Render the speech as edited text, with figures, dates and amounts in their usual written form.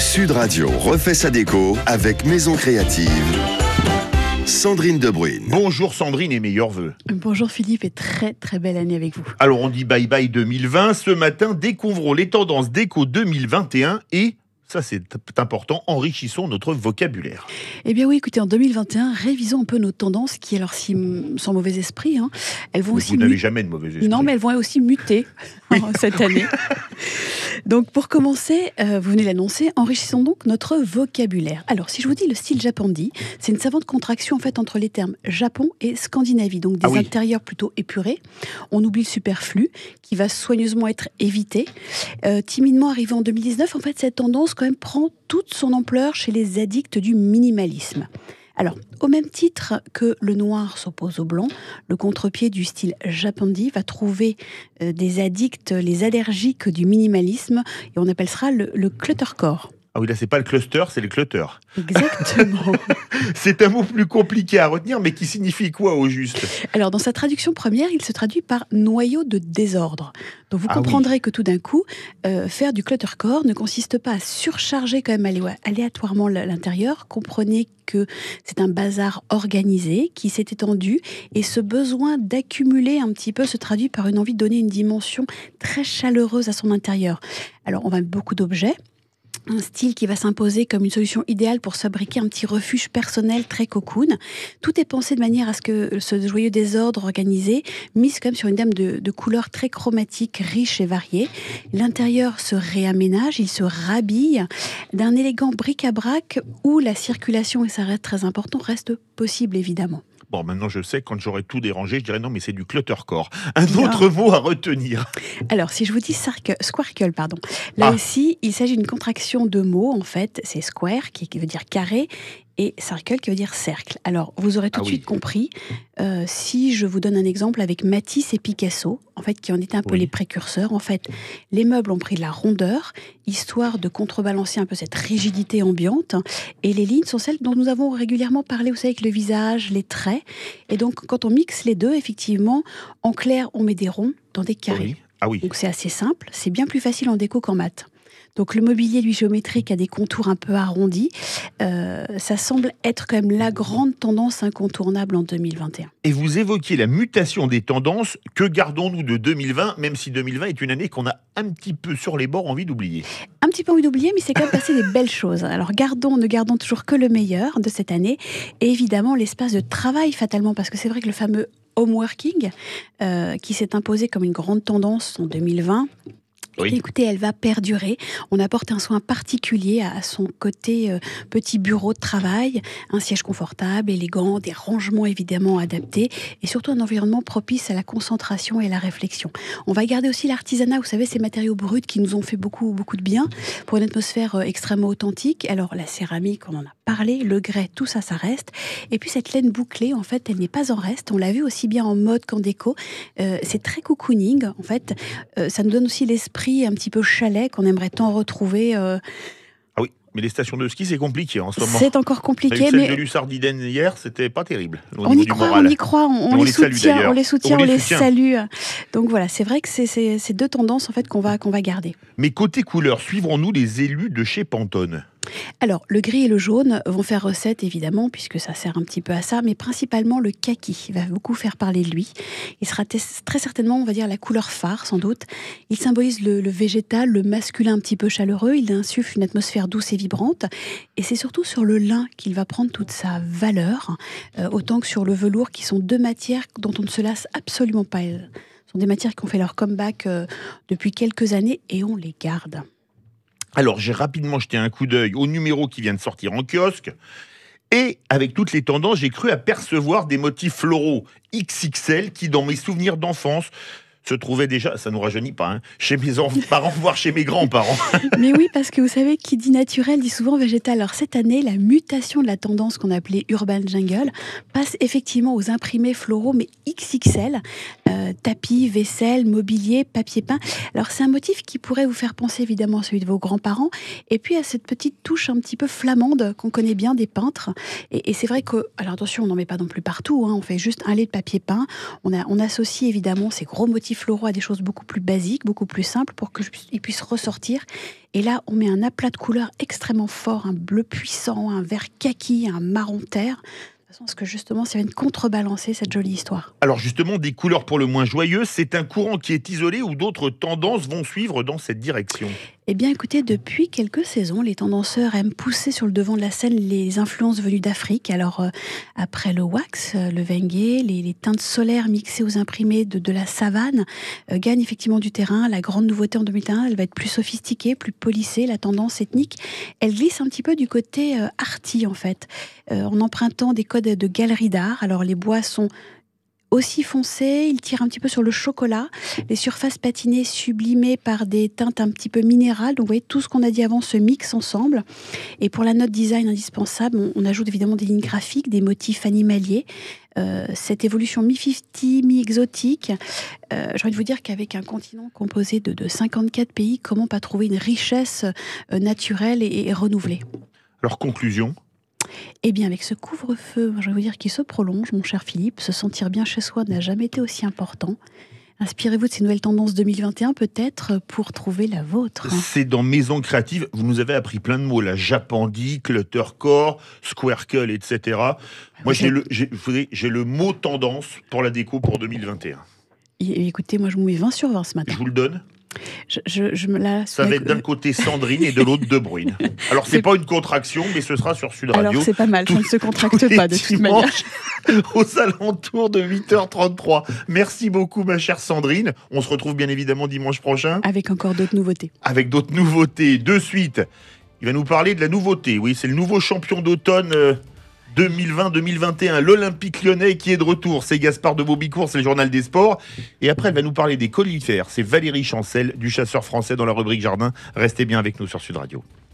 Sud Radio refait sa déco avec Maison Créative. Sandrine Debruyne. Bonjour Sandrine et meilleurs vœux. Bonjour Philippe et très très belle année avec vous. Alors on dit bye bye 2020. Ce matin, découvrons les tendances déco 2021 et, ça c'est important, enrichissons notre vocabulaire. Eh bien oui, écoutez, en 2021, révisons un peu nos tendances qui, alors sans mauvais esprit, elles vont aussi... Vous n'avez jamais de mauvais esprit. Non, mais elles vont aussi muter cette année. Donc pour commencer, vous venez l'annoncer, enrichissons donc notre vocabulaire. Alors si je vous dis le style Japandi, c'est une savante contraction en fait entre les termes Japon et Scandinavie, donc des intérieurs plutôt épurés. On oublie le superflu qui va soigneusement être évité. Timidement arrivé en 2019, en fait cette tendance quand même prend toute son ampleur chez les addicts du minimalisme. Alors, au même titre que le noir s'oppose au blanc, le contre-pied du style Japandi va trouver des addicts, les allergiques du minimalisme, et on appellera le cluttercore. Ah oui, là c'est pas le cluster, c'est le clutter. Exactement. C'est un mot plus compliqué à retenir, mais qui signifie quoi au juste ? Alors, dans sa traduction première, il se traduit par noyau de désordre. Donc, vous comprendrez que tout d'un coup, faire du cluttercore ne consiste pas à surcharger quand même aléatoirement l'intérieur. Comprenez que c'est un bazar organisé qui s'est étendu et ce besoin d'accumuler un petit peu se traduit par une envie de donner une dimension très chaleureuse à son intérieur. Alors, on va mettre beaucoup d'objets. Un style qui va s'imposer comme une solution idéale pour se fabriquer un petit refuge personnel très cocoon. Tout est pensé de manière à ce que ce joyeux désordre organisé mise quand même sur une gamme de couleurs très chromatiques, riches et variées. L'intérieur se réaménage, il se rhabille d'un élégant bric-à-brac où la circulation, et ça reste très important, reste possible évidemment. Bon, maintenant je sais, quand j'aurais tout dérangé, je dirais non, mais c'est du cluttercore. Un autre mot à retenir. Alors, si je vous dis squarkle, là aussi, il s'agit d'une contraction de mots, en fait. C'est square, qui veut dire carré, et circle, qui veut dire cercle. Alors, vous aurez tout de suite compris, si je vous donne un exemple avec Matisse et Picasso, en fait, qui en étaient un peu les précurseurs. En fait, les meubles ont pris de la rondeur, histoire de contrebalancer un peu cette rigidité ambiante, et les lignes sont celles dont nous avons régulièrement parlé, vous savez, avec le visage, les traits. Et donc, quand on mixe les deux, effectivement, en clair, on met des ronds dans des carrés. Donc, c'est assez simple, c'est bien plus facile en déco qu'en mat. Donc le mobilier, lui, géométrique, a des contours un peu arrondis. Ça semble être quand même la grande tendance incontournable en 2021. Et vous évoquiez la mutation des tendances. Que gardons-nous de 2020, même si 2020 est une année qu'on a un petit peu sur les bords envie d'oublier ? Un petit peu envie d'oublier, mais c'est quand même passé des belles choses. Alors ne gardons toujours que le meilleur de cette année. Et évidemment, l'espace de travail, fatalement, parce que c'est vrai que le fameux home working, qui s'est imposé comme une grande tendance en 2020... Écoutez, elle va perdurer. On apporte un soin particulier à son côté petit bureau de travail, un siège confortable, élégant, des rangements évidemment adaptés et surtout un environnement propice à la concentration et à la réflexion. On va garder aussi l'artisanat, vous savez, ces matériaux bruts qui nous ont fait beaucoup de bien pour une atmosphère extrêmement authentique. Alors la céramique, on en a parlé, le grès, tout ça, ça reste. Et puis cette laine bouclée, en fait, elle n'est pas en reste. On l'a vu aussi bien en mode qu'en déco. C'est très cocooning, en fait. Ça nous donne aussi l'esprit un petit peu chalet qu'on aimerait tant retrouver. Ah oui, mais les stations de ski, c'est compliqué en ce moment. C'est encore compliqué. Celle de Lussardiden hier, c'était pas terrible. On y croit, on les soutient, on les salue. Donc voilà, c'est vrai que c'est ces deux tendances en fait qu'on va garder. Mais côté couleur, suivrons-nous les élus de chez Pantone ? Alors, le gris et le jaune vont faire recette, évidemment, puisque ça sert un petit peu à ça, mais principalement le kaki va beaucoup faire parler de lui. Il sera très certainement, on va dire, la couleur phare, sans doute. Il symbolise le végétal, le masculin un petit peu chaleureux, il insuffle une atmosphère douce et vibrante, et c'est surtout sur le lin qu'il va prendre toute sa valeur, autant que sur le velours, qui sont deux matières dont on ne se lasse absolument pas. Elles sont des matières qui ont fait leur comeback depuis quelques années, et on les garde. Alors, j'ai rapidement jeté un coup d'œil au numéro qui vient de sortir en kiosque. Et avec toutes les tendances, j'ai cru apercevoir des motifs floraux XXL qui, dans mes souvenirs d'enfance, se trouvaient déjà, ça nous rajeunit pas, chez mes parents, voire chez mes grands-parents. Mais oui, parce que vous savez, qui dit naturel dit souvent végétal. Alors cette année, la mutation de la tendance qu'on appelait Urban Jungle passe effectivement aux imprimés floraux, mais XXL. Tapis, vaisselle, mobilier, papier peint. Alors c'est un motif qui pourrait vous faire penser évidemment à celui de vos grands-parents, et puis à cette petite touche un petit peu flamande qu'on connaît bien des peintres. Et c'est vrai que, alors attention, on n'en met pas non plus partout, on fait juste un lait de papier peint. On associe évidemment ces gros motifs floraux à des choses beaucoup plus basiques, beaucoup plus simples, pour qu'ils puissent ressortir. Et là, on met un aplat de couleurs extrêmement fort, un bleu puissant, un vert kaki, un marron terre. Parce que justement, ça vient de contrebalancer cette jolie histoire. Alors justement, des couleurs pour le moins joyeuses, c'est un courant qui est isolé ou d'autres tendances vont suivre dans cette direction? Eh bien écoutez, depuis quelques saisons, les tendanceurs aiment pousser sur le devant de la scène les influences venues d'Afrique. Alors après le wax, le vengue, les teintes solaires mixées aux imprimés de la savane gagnent effectivement du terrain. La grande nouveauté en 2021, elle va être plus sophistiquée, plus polissée. La tendance ethnique, elle glisse un petit peu du côté arty en fait, en empruntant des codes de galeries d'art. Alors les bois sont aussi foncé, il tire un petit peu sur le chocolat, les surfaces patinées sublimées par des teintes un petit peu minérales. Donc vous voyez, tout ce qu'on a dit avant se mixe ensemble. Et pour la note design indispensable, on ajoute évidemment des lignes graphiques, des motifs animaliers. Cette évolution mi-50, mi-exotique, j'ai envie de vous dire qu'avec un continent composé de 54 pays, comment pas trouver une richesse naturelle et renouvelée? Alors conclusion? Eh bien, avec ce couvre-feu, je vais vous dire qu'il se prolonge, mon cher Philippe. Se sentir bien chez soi n'a jamais été aussi important. Inspirez-vous de ces nouvelles tendances 2021, peut-être, pour trouver la vôtre. C'est dans Maison Créative. Vous nous avez appris plein de mots, là. Japandi, cluttercore, squircle, etc. Moi, j'ai le mot tendance pour la déco pour 2021. Écoutez, moi, je vous mets 20 sur 20 ce matin. Je vous le donne. Ça va être d'un côté Sandrine et de l'autre De Bruyne. Alors, c'est pas une contraction, mais ce sera sur Sud Radio. Alors, c'est pas mal, ça ne se contracte pas de toute manière. Aux alentours de 8h33. Merci beaucoup, ma chère Sandrine. On se retrouve bien évidemment dimanche prochain. Avec encore d'autres nouveautés. Avec d'autres nouveautés. De suite, il va nous parler de la nouveauté. Oui, c'est le nouveau champion d'automne 2020-2021, l'Olympique Lyonnais qui est de retour. C'est Gaspard de Bobicourt, c'est le journal des sports. Et après, elle va nous parler des conifères. C'est Valérie Chancel, du Chasseur français, dans la rubrique Jardin. Restez bien avec nous sur Sud Radio.